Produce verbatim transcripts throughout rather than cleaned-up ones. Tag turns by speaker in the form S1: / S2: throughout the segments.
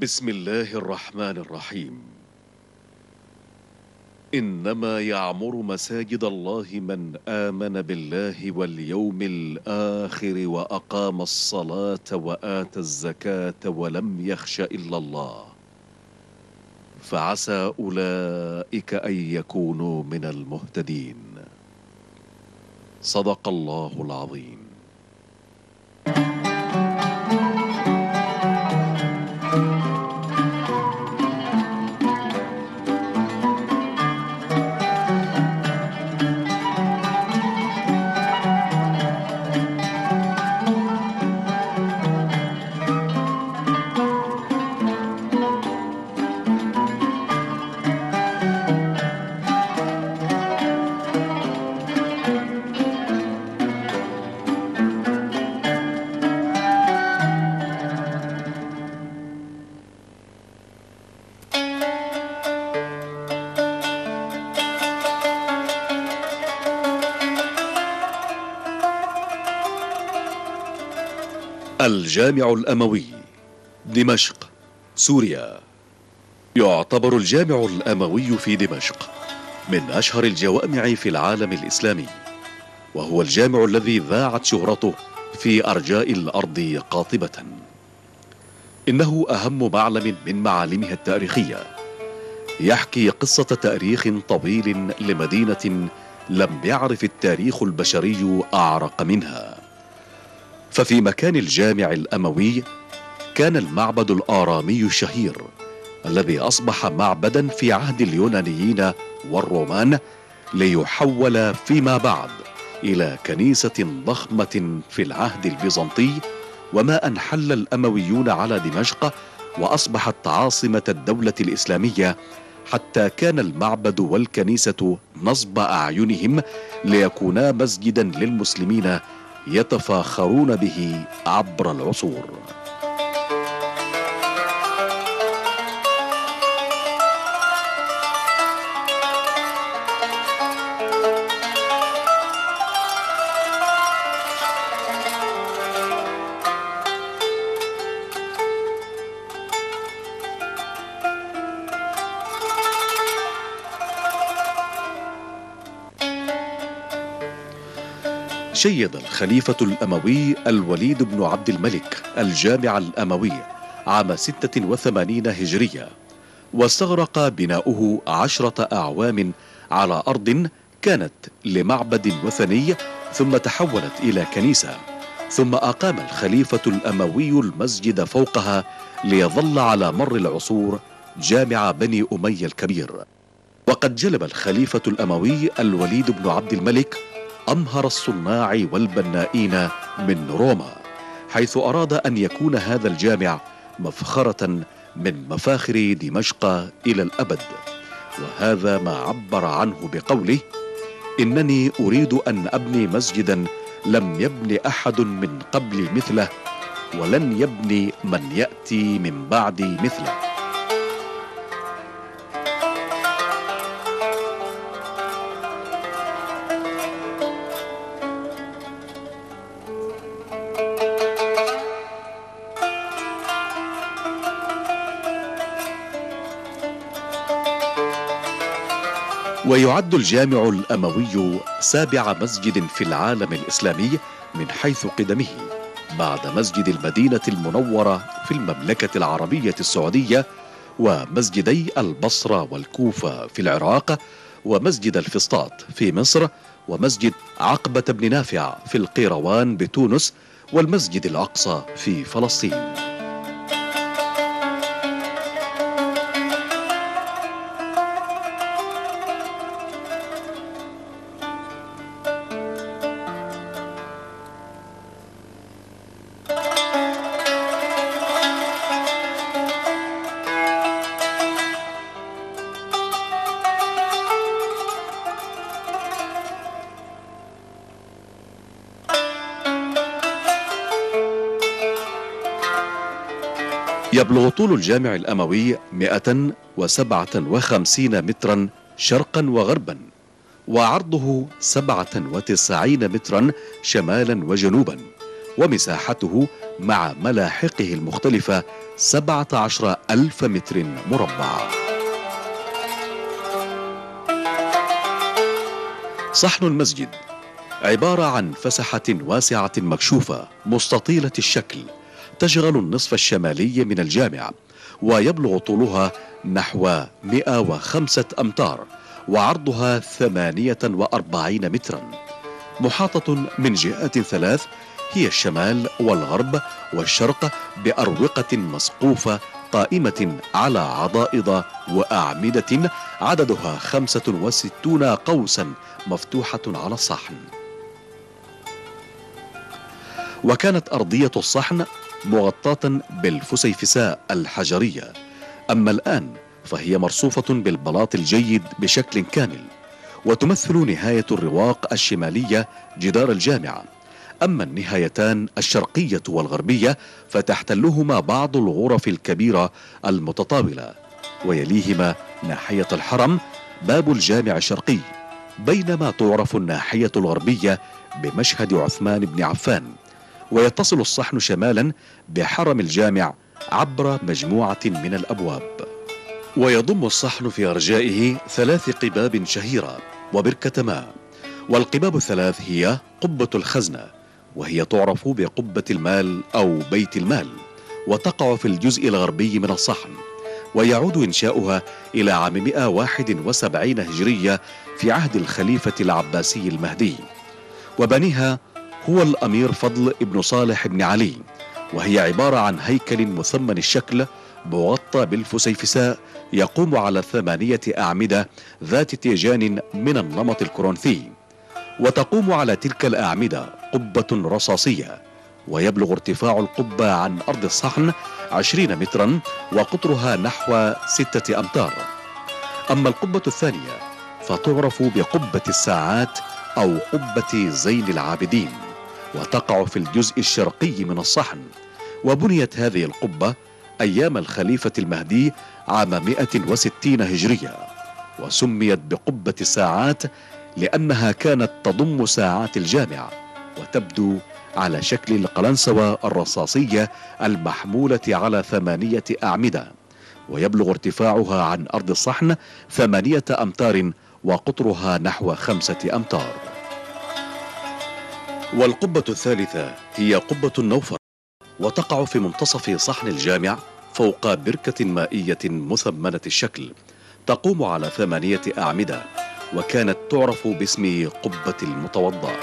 S1: بسم الله الرحمن الرحيم. إنما يعمر مساجد الله من آمن بالله واليوم الآخر وأقام الصلاة وآتى الزكاة ولم يخش إلا الله، فعسى أولئك أن يكونوا من المهتدين. صدق الله العظيم. الجامع الأموي، دمشق، سوريا. يعتبر الجامع الأموي في دمشق من أشهر الجوامع في العالم الإسلامي، وهو الجامع الذي ذاعت شهرته في أرجاء الأرض قاطبة. إنه أهم معلم من معالمها التاريخية، يحكي قصة تاريخ طويل لمدينة لم يعرف التاريخ البشري أعرق منها. ففي مكان الجامع الأموي كان المعبد الآرامي الشهير الذي أصبح معبدا في عهد اليونانيين والرومان، ليحول فيما بعد إلى كنيسة ضخمة في العهد البيزنطي، وما أن حل الأمويون على دمشق وأصبحت عاصمة الدولة الإسلامية، حتى كان المعبد والكنيسة نصب أعينهم ليكونا مسجدا للمسلمين يتفاخرون به عبر العصور. شيد الخليفة الأموي الوليد بن عبد الملك الجامع الأموي عام ستة وثمانين هجرية، واستغرق بناؤه عشرة أعوام على أرض كانت لمعبد وثني، ثم تحولت إلى كنيسة، ثم أقام الخليفة الأموي المسجد فوقها، ليظل على مر العصور جامع بني أمية الكبير. وقد جلب الخليفة الأموي الوليد بن عبد الملك أمهر الصناع والبنائين من روما، حيث أراد أن يكون هذا الجامع مفخرة من مفاخر دمشق إلى الأبد. وهذا ما عبر عنه بقوله: إنني أريد أن أبني مسجدا لم يبن أحد من قبلي مثله، ولن يبني من يأتي من بعدي مثله. ويعد الجامع الأموي سابع مسجد في العالم الإسلامي من حيث قدمه، بعد مسجد المدينة المنورة في المملكة العربية السعودية، ومسجدي البصرة والكوفة في العراق، ومسجد الفسطاط في مصر، ومسجد عقبة بن نافع في القيروان بتونس، والمسجد الأقصى في فلسطين. يبلغ طول الجامع الأموي مئة وسبعة وخمسين مترا شرقا وغربا، وعرضه سبعة وتسعين مترا شمالا وجنوبا، ومساحته مع ملاحقه المختلفة سبعة عشر ألف متر مربع. صحن المسجد عبارة عن فسحة واسعة مكشوفة مستطيلة الشكل تشغل النصف الشمالي من الجامع، ويبلغ طولها نحو مئة وخمسة أمتار وعرضها ثمانية وأربعين مترا، محاطة من جهات ثلاث هي الشمال والغرب والشرق بأروقة مسقوفة قائمة على عضائض وأعمدة عددها خمسة وستون قوسا مفتوحة على الصحن. وكانت أرضية الصحن مغطاة بالفسيفساء الحجرية، أما الآن فهي مرصوفة بالبلاط الجيد بشكل كامل، وتمثل نهاية الرواق الشمالية جدار الجامعة، أما النهايتان الشرقية والغربية فتحتلهما بعض الغرف الكبيرة المتطاولة، ويليهما ناحية الحرم باب الجامع الشرقي، بينما تعرف الناحية الغربية بمشهد عثمان بن عفان. ويتصل الصحن شمالا بحرم الجامع عبر مجموعة من الأبواب. ويضم الصحن في أرجائه ثلاث قباب شهيرة وبركة ماء، والقباب الثلاث هي قبة الخزنة، وهي تعرف بقبة المال أو بيت المال، وتقع في الجزء الغربي من الصحن، ويعود إنشاؤها إلى عام مئة وواحد وسبعين هجرية في عهد الخليفة العباسي المهدي، وبنيها هو الأمير فضل بن صالح بن علي، وهي عبارة عن هيكل مثمن الشكل مغطى بالفسيفساء يقوم على ثمانية أعمدة ذات تيجان من النمط الكورنثي، وتقوم على تلك الأعمدة قبة رصاصية، ويبلغ ارتفاع القبة عن أرض الصحن عشرين مترا وقطرها نحو ستة أمتار. أما القبة الثانية فتعرف بقبة الساعات أو قبة زين العابدين، وتقع في الجزء الشرقي من الصحن، وبنيت هذه القبة أيام الخليفة المهدي عام مئة وستين هجرية، وسميت بقبة الساعات لأنها كانت تضم ساعات الجامع، وتبدو على شكل القلنسوة الرصاصية المحمولة على ثمانية أعمدة، ويبلغ ارتفاعها عن أرض الصحن ثمانية أمتار وقطرها نحو خمسة أمتار. والقبة الثالثة هي قبة النوفر، وتقع في منتصف صحن الجامع فوق بركة مائية مثمنة الشكل تقوم على ثمانية أعمدة، وكانت تعرف باسم قبة المتوضأ.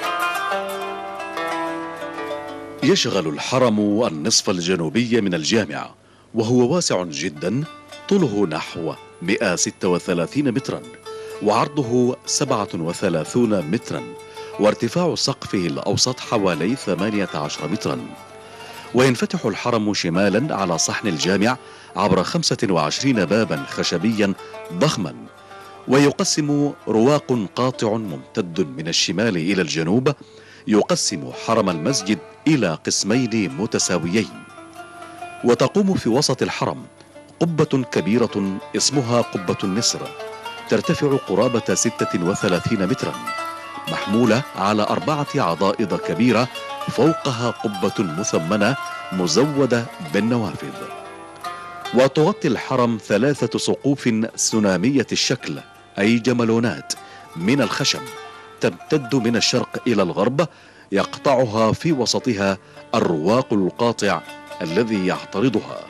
S1: يشغل الحرم النصف الجنوبي من الجامع، وهو واسع جدا، طوله نحو مئة وستة وثلاثين مترا وعرضه سبعة وثلاثين مترا، وارتفاع سقفه الأوسط حوالي ثمانية عشر مترا. وينفتح الحرم شمالا على صحن الجامع عبر خمسة وعشرين بابا خشبيا ضخما، ويقسم رواق قاطع ممتد من الشمال إلى الجنوب يقسم حرم المسجد إلى قسمين متساويين. وتقوم في وسط الحرم قبة كبيرة اسمها قبة النسر، ترتفع قرابة ستة وثلاثين مترا، محمولة على أربعة عضائض كبيرة، فوقها قبة مثمنة مزودة بالنوافذ. وتغطي الحرم ثلاثة سقوف سنامية الشكل أي جملونات من الخشب تمتد من الشرق إلى الغرب، يقطعها في وسطها الرواق القاطع الذي يعترضها.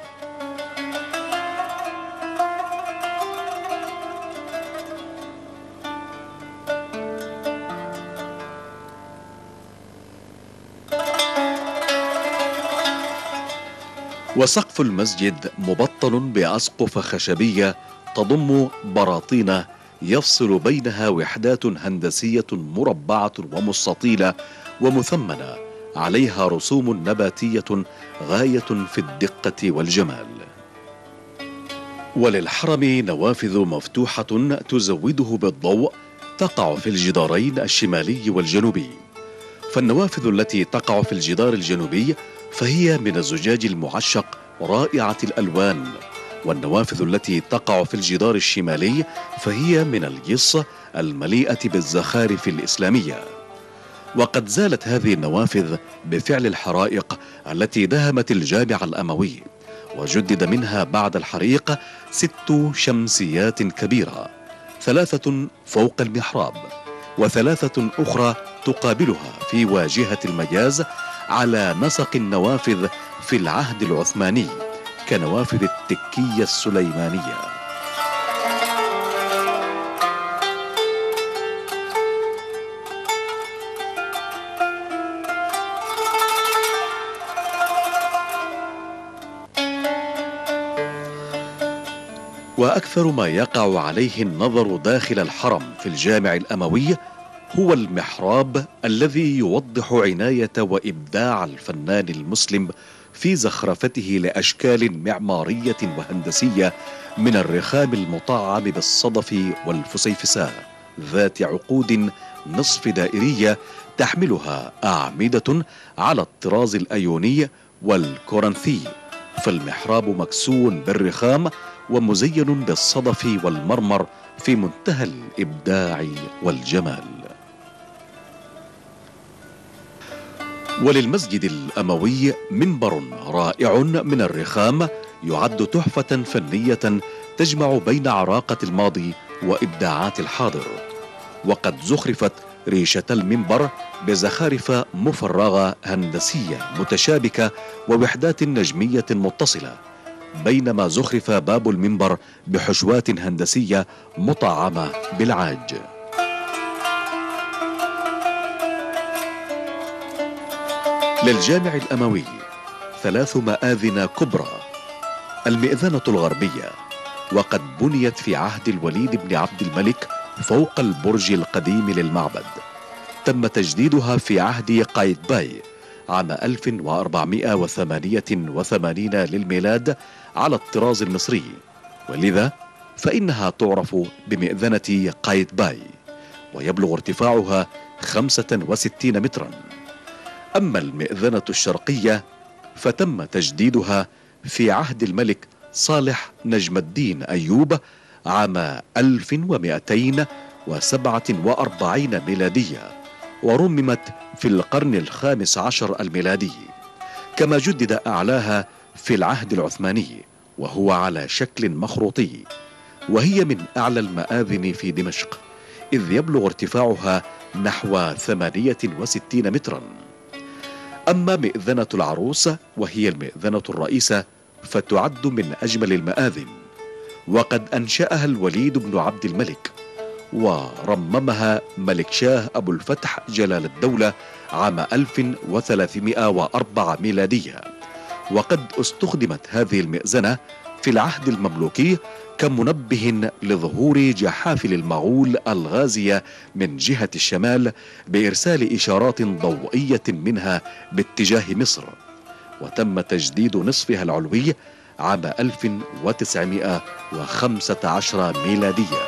S1: وسقف المسجد مبطن بأسقف خشبية تضم براطين يفصل بينها وحدات هندسية مربعة ومستطيلة ومثمنة عليها رسوم نباتية غاية في الدقة والجمال. وللحرم نوافذ مفتوحة تزوده بالضوء تقع في الجدارين الشمالي والجنوبي. فالنوافذ التي تقع في الجدار الجنوبي فهي من الزجاج المعشق رائعة الألوان، والنوافذ التي تقع في الجدار الشمالي فهي من الجص المليئة بالزخارف الإسلامية. وقد زالت هذه النوافذ بفعل الحرائق التي دهمت الجامع الأموي، وجدد منها بعد الحريق ست شمسيات كبيرة، ثلاثة فوق المحراب وثلاثة أخرى تقابلها في واجهة المجاز على نسق النوافذ في العهد العثماني كنوافذ التكية السليمانية. وأكثر ما يقع عليه النظر داخل الحرم في الجامع الأموي هو المحراب الذي يوضح عناية وإبداع الفنان المسلم في زخرفته لأشكال معمارية وهندسية من الرخام المطعم بالصدف والفسيفساء ذات عقود نصف دائرية تحملها أعمدة على الطراز الأيوني والكورنثي، فالمحراب مكسو بالرخام ومزين بالصدف والمرمر في منتهى الإبداع والجمال. وللمسجد الأموي منبر رائع من الرخام يعد تحفة فنية تجمع بين عراقة الماضي وإبداعات الحاضر، وقد زخرفت ريشة المنبر بزخارف مفرغة هندسية متشابكة ووحدات نجمية متصلة، بينما زخرف باب المنبر بحشوات هندسية مطعمة بالعاج. للجامع الأموي ثلاث مآذن كبرى. المئذنة الغربية، وقد بنيت في عهد الوليد بن عبد الملك فوق البرج القديم للمعبد، تم تجديدها في عهد قايتباي عام ألف وأربعمائة وثمانية وثمانين للميلاد على الطراز المصري، ولذا فإنها تعرف بمئذنة قايتباي، ويبلغ ارتفاعها خمسة وستين مترا. أما المئذنة الشرقية فتم تجديدها في عهد الملك صالح نجم الدين أيوب عام ألف ومئتين وسبعة وأربعين ميلادية، ورممت في القرن الخامس عشر الميلادي، كما جدد أعلاها في العهد العثماني وهو على شكل مخروطي، وهي من أعلى المآذن في دمشق، إذ يبلغ ارتفاعها نحو ثمانية وستين مترا. أما مئذنة العروس وهي المئذنة الرئيسة فتعد من أجمل المآذن، وقد أنشأها الوليد بن عبد الملك، ورممها ملك شاه أبو الفتح جلال الدولة عام ألف وثلاثمائة وأربعة ميلادية، وقد استخدمت هذه المئذنة في العهد المملوكي كمنبه لظهور جحافل المغول الغازية من جهة الشمال بإرسال إشارات ضوئية منها باتجاه مصر، وتم تجديد نصفها العلوي عام ألف وتسعمائة وخمسة عشر ميلادية.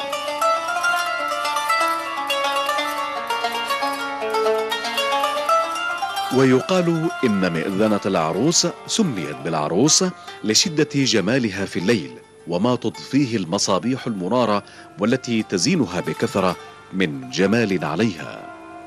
S1: ويقال إن مئذنة العروس سميت بالعروس لشدة جمالها في الليل وما تضفيه المصابيح المنارة والتي تزينها بكثرة من جمال عليها.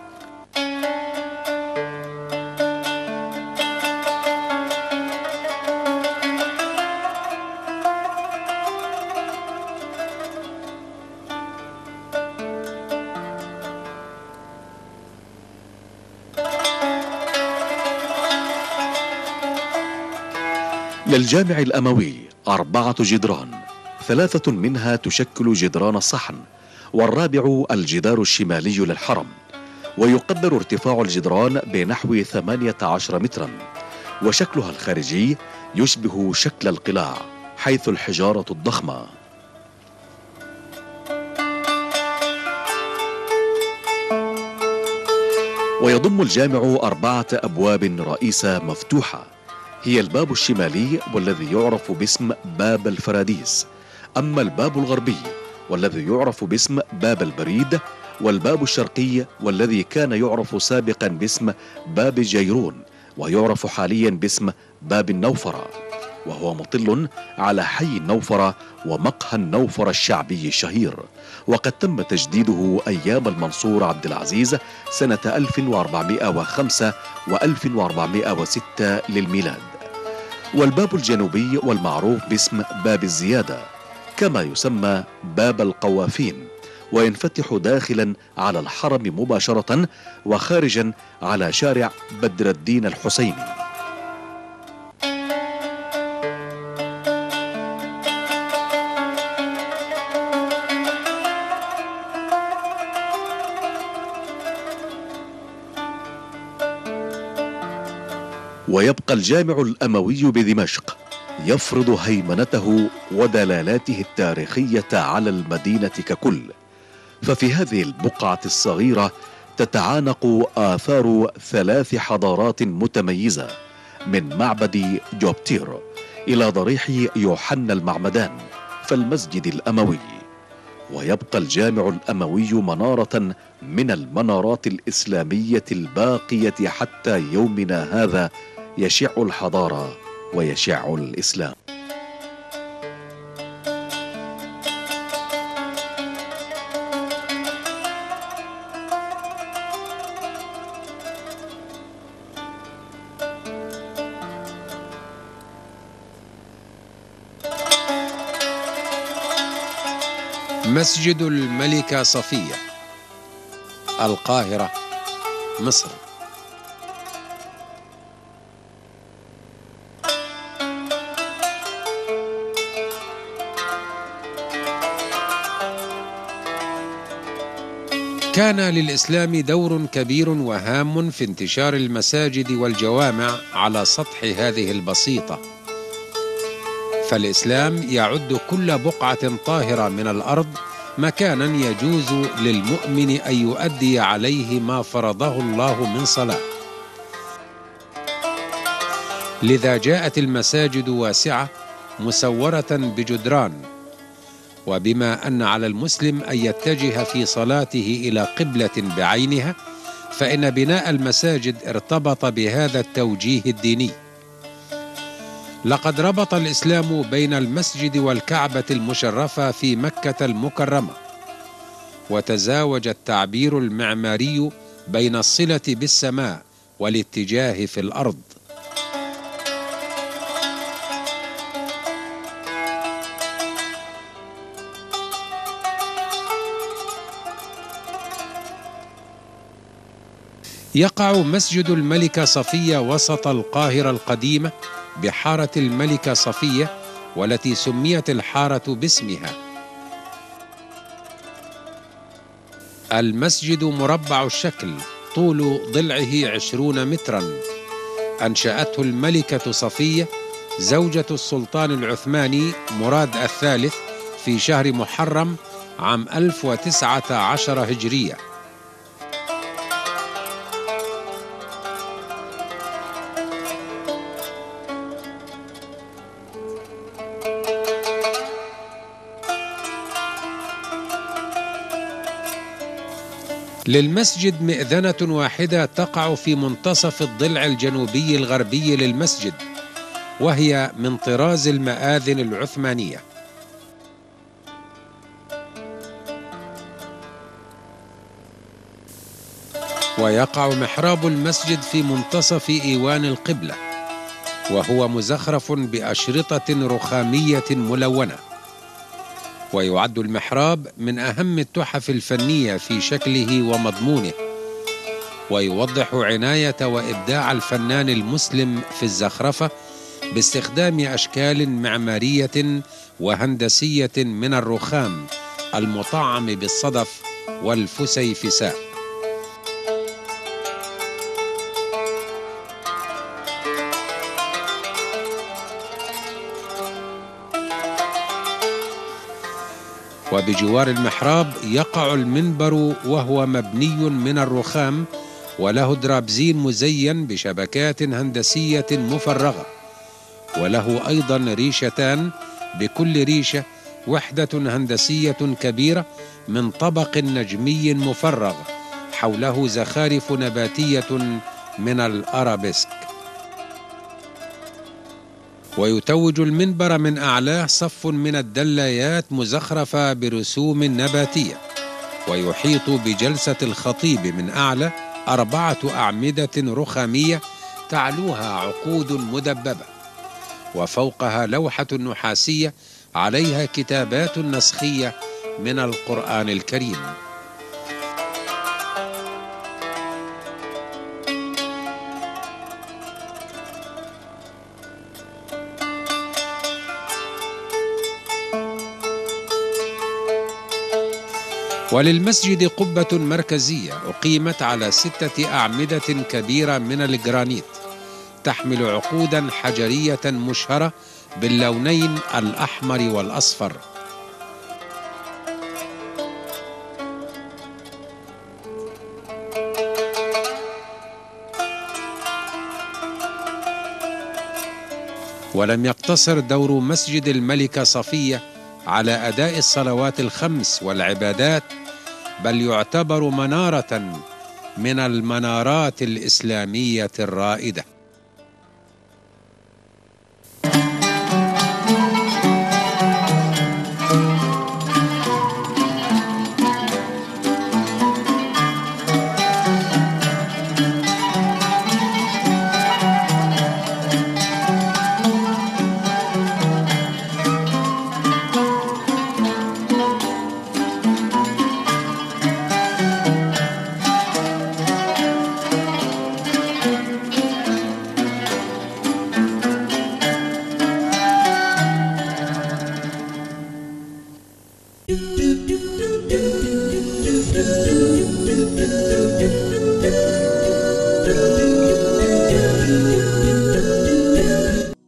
S1: للجامع الأموي أربعة جدران، ثلاثة منها تشكل جدران الصحن، والرابع الجدار الشمالي للحرم، ويقدر ارتفاع الجدران بنحو ثمانية عشر مترا، وشكلها الخارجي يشبه شكل القلاع حيث الحجارة الضخمة. ويضم الجامع أربعة أبواب رئيسة مفتوحة، هي الباب الشمالي والذي يعرف باسم باب الفراديس، أما الباب الغربي والذي يعرف باسم باب البريد، والباب الشرقي والذي كان يعرف سابقا باسم باب جيرون ويعرف حاليا باسم باب النوفرة. وهو مطل على حي النوفرة ومقهى النوفرة الشعبي الشهير، وقد تم تجديده أيام المنصور عبد العزيز سنة ألف وأربعمائة وخمسة وألف وأربعمائة وستة للميلاد. والباب الجنوبي والمعروف باسم باب الزيادة، كما يسمى باب القوافين، وينفتح داخلا على الحرم مباشرة وخارجا على شارع بدر الدين الحسيني. ويبقى الجامع الأموي بدمشق يفرض هيمنته ودلالاته التاريخية على المدينة ككل، ففي هذه البقعة الصغيرة تتعانق آثار ثلاث حضارات متميزة، من معبد جوبتير إلى ضريح يوحنا المعمدان فالمسجد الأموي. ويبقى الجامع الأموي منارة من المنارات الإسلامية الباقية حتى يومنا هذا، يشع الحضارة ويشع الإسلام.
S2: مسجد الملكة صفية، القاهرة، مصر. كان للإسلام دور كبير وهام في انتشار المساجد والجوامع على سطح هذه البسيطة، فالإسلام يعد كل بقعة طاهرة من الأرض مكانا يجوز للمؤمن أن يؤدي عليه ما فرضه الله من صلاة. لذا جاءت المساجد واسعة مسورة بجدران، وبما أن على المسلم أن يتجه في صلاته إلى قبلة بعينها، فإن بناء المساجد ارتبط بهذا التوجيه الديني. لقد ربط الإسلام بين المسجد والكعبة المشرفة في مكة المكرمة، وتزاوج التعبير المعماري بين الصلة بالسماء والاتجاه في الأرض. يقع مسجد الملكة صفية وسط القاهرة القديمة بحارة الملكة صفية، والتي سميت الحارة باسمها. المسجد مربع الشكل، طول ضلعه عشرون مترا، أنشأته الملكة صفية زوجة السلطان العثماني مراد الثالث في شهر محرم عام ألف وتسعة عشر هجرية. للمسجد مئذنة واحدة تقع في منتصف الضلع الجنوبي الغربي للمسجد، وهي من طراز المآذن العثمانية. ويقع محراب المسجد في منتصف إيوان القبلة، وهو مزخرف بأشرطة رخامية ملونة. ويعد المحراب من أهم التحف الفنية في شكله ومضمونه، ويوضح عناية وإبداع الفنان المسلم في الزخرفة باستخدام أشكال معمارية وهندسية من الرخام المطعم بالصدف والفسيفساء. وبجوار المحراب يقع المنبر، وهو مبني من الرخام، وله درابزين مزين بشبكات هندسية مفرغة، وله أيضا ريشتان، بكل ريشة وحدة هندسية كبيرة من طبق نجمي مفرغ، حوله زخارف نباتية من الأرابيسك. ويتوج المنبر من أعلاه صف من الدلايات مزخرفة برسوم نباتية، ويحيط بجلسة الخطيب من أعلى أربعة أعمدة رخامية تعلوها عقود مدببة، وفوقها لوحة نحاسية عليها كتابات نسخية من القرآن الكريم. وللمسجد قبة مركزية أقيمت على ستة أعمدة كبيرة من الجرانيت تحمل عقودا حجرية مشهرة باللونين الأحمر والأصفر. ولم يقتصر دور مسجد الملكة صفية على أداء الصلوات الخمس والعبادات، بل يعتبر منارة من المنارات الإسلامية الرائدة.